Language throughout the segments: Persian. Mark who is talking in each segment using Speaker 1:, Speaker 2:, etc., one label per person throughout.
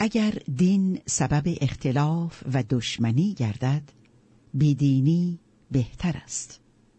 Speaker 1: اگر دین سبب اختلاف و دشمنی گردد، بیدینی بهتر است.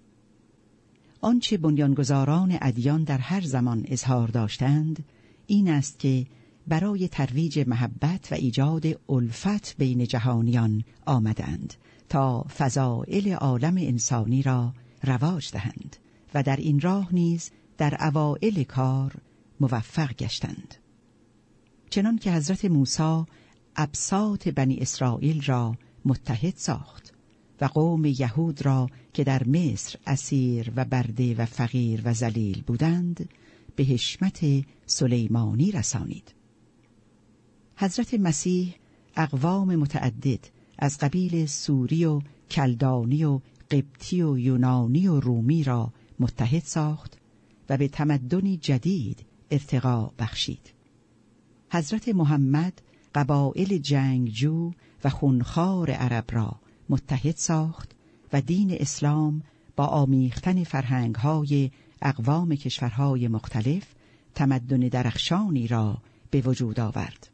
Speaker 1: آنچه بنیانگذاران ادیان در هر زمان اظهار داشتند این است که برای ترویج محبت و ایجاد الفت بین جهانیان آمدند تا فضائل عالم انسانی را رواج دهند و در این راه نیز در اوائل کار موفق گشتند. چنان که حضرت موسی ابساط بنی اسرائیل را متحد ساخت و قوم یهود را که در مصر اسیر و برده و فقیر و ذلیل بودند به حشمت سلیمانی رسانید. حضرت مسیح اقوام متعدد از قبیل سوری و کلدانی و قبطی و یونانی و رومی را متحد ساخت و به تمدنی جدید ارتقا بخشید. حضرت محمد قبایل جنگجو و خونخوار عرب را متحد ساخت و دین اسلام با آمیختن فرهنگ‌های اقوام کشورهای مختلف تمدن درخشانی را به وجود آورد.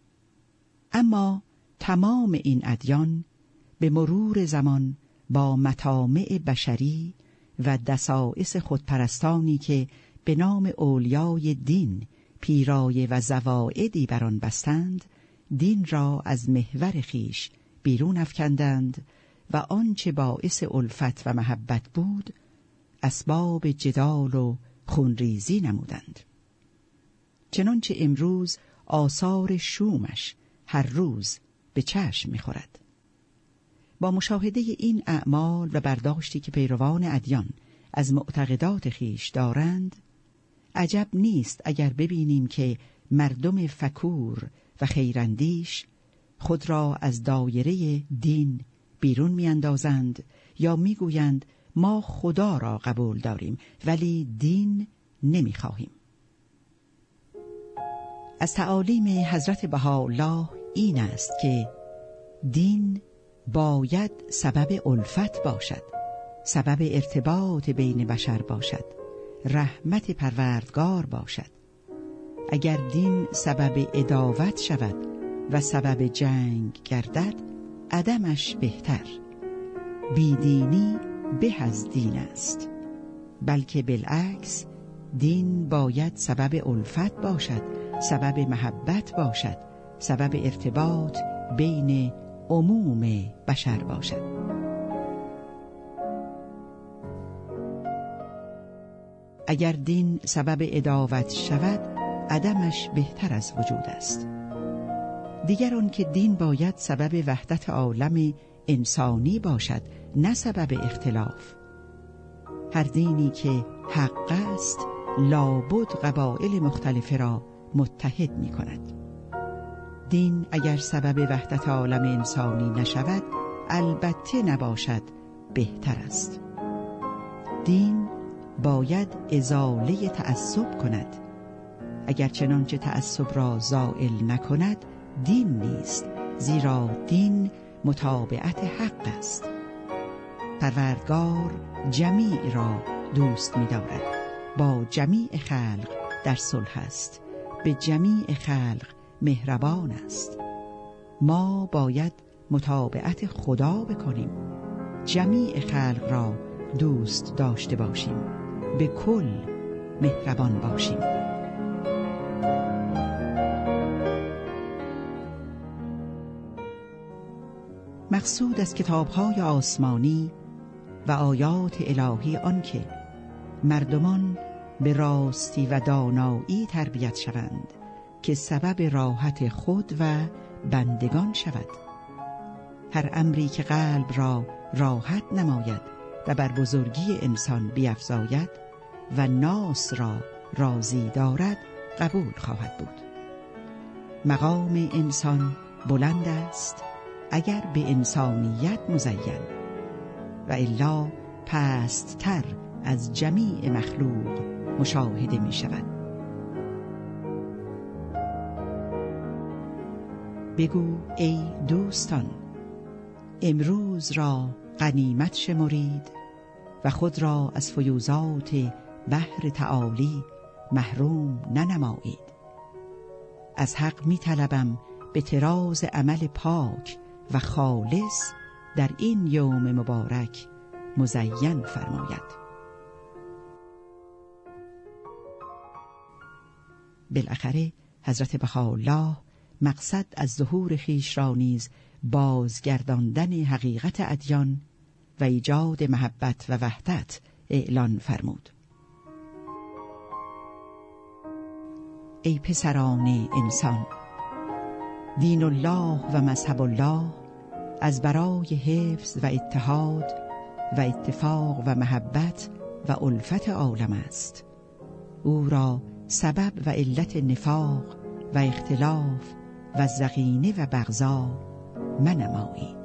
Speaker 1: اما تمام این ادیان به مرور زمان با مطامع بشری و دسائس خودپرستانی که به نام اولیای دین پیرایه و زوائدی بر آن بستند، دین را از محور خیش بیرون افکندند و آنچه باعث الفت و محبت بود اسباب جدال و خونریزی نمودند. چنانچه امروز آثار شومش هر روز به چشم می‌خورد. با مشاهده این اعمال و برداشتی که پیروان ادیان از معتقدات خیش دارند، عجب نیست اگر ببینیم که مردم فکور و خیراندیش خود را از دایره دین بیرون میاندازند یا میگویند ما خدا را قبول داریم ولی دین نمیخواهیم. از تعالیم حضرت بهاءالله این است که دین باید سبب الفت باشد، سبب ارتباط بین بشر باشد، رحمت پروردگار باشد. اگر دین سبب عداوت شود و سبب جنگ گردد عدمش بهتر. بیدینی به از دین است، بلکه بالعکس دین باید سبب الفت باشد، سبب محبت باشد، سبب ارتباط بین عموم بشر باشد. اگر دین سبب عداوت شود عدمش بهتر از وجود است. دیگر آن که دین باید سبب وحدت عالم انسانی باشد، نه سبب اختلاف. هر دینی که حق است لابد قبایل مختلفه را متحد می کند. دین اگر سبب وحدت عالم انسانی نشود البته نباشد بهتر است. دین باید ازاله تعصب کند. اگر چنانچه تعصب را زائل نکند دین نیست، زیرا دین متابعت حق است. پروردگار جمیع را دوست می دارد، با جمیع خلق در صلح است، به جمیع خلق مهربان است. ما باید متابعت خدا بکنیم، جمیع خلق را دوست داشته باشیم، به کل مهربان باشیم. مقصود از کتاب‌های آسمانی و آیات الهی آن که مردمان به راستی و دانایی تربیت شوند که سبب راحت خود و بندگان شود. هر امری که قلب را راحت نماید و بر بزرگی انسان بیفزاید و ناس را راضی دارد قبول خواهد بود. مقام انسان بلند است اگر به انسانیت مزین و الا پست تر از جمیع مخلوق مشاهده می شود. بگو ای دوستان، امروز را غنیمت شمرید و خود را از فیوزات بحر تعالی محروم ننمایید. از حق می طلبم به طراز عمل پاک و خالص در این یوم مبارک مزین فرماید. بالاخره حضرت بهاءالله مقصد از ظهور خویش را نیز بازگرداندن حقیقت ادیان و ایجاد محبت و وحدت اعلان فرمود. ای پسران انسان، دین الله و مذهب الله از برای حفظ و اتحاد و اتفاق و محبت و الفت عالم است. او را سبب و علت نفاق و اختلاف و ضغینه و بغضا منمایید.